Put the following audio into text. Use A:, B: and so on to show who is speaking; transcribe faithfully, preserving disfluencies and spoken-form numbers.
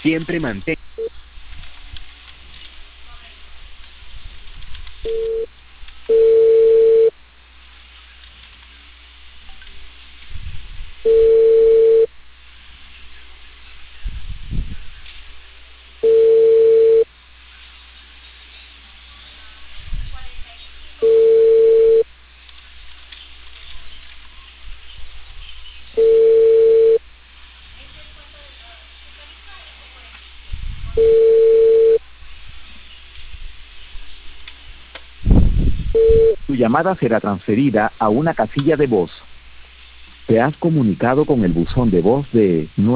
A: Siempre mantén.
B: Tu llamada será transferida a una casilla de voz. Te has comunicado con el buzón de voz de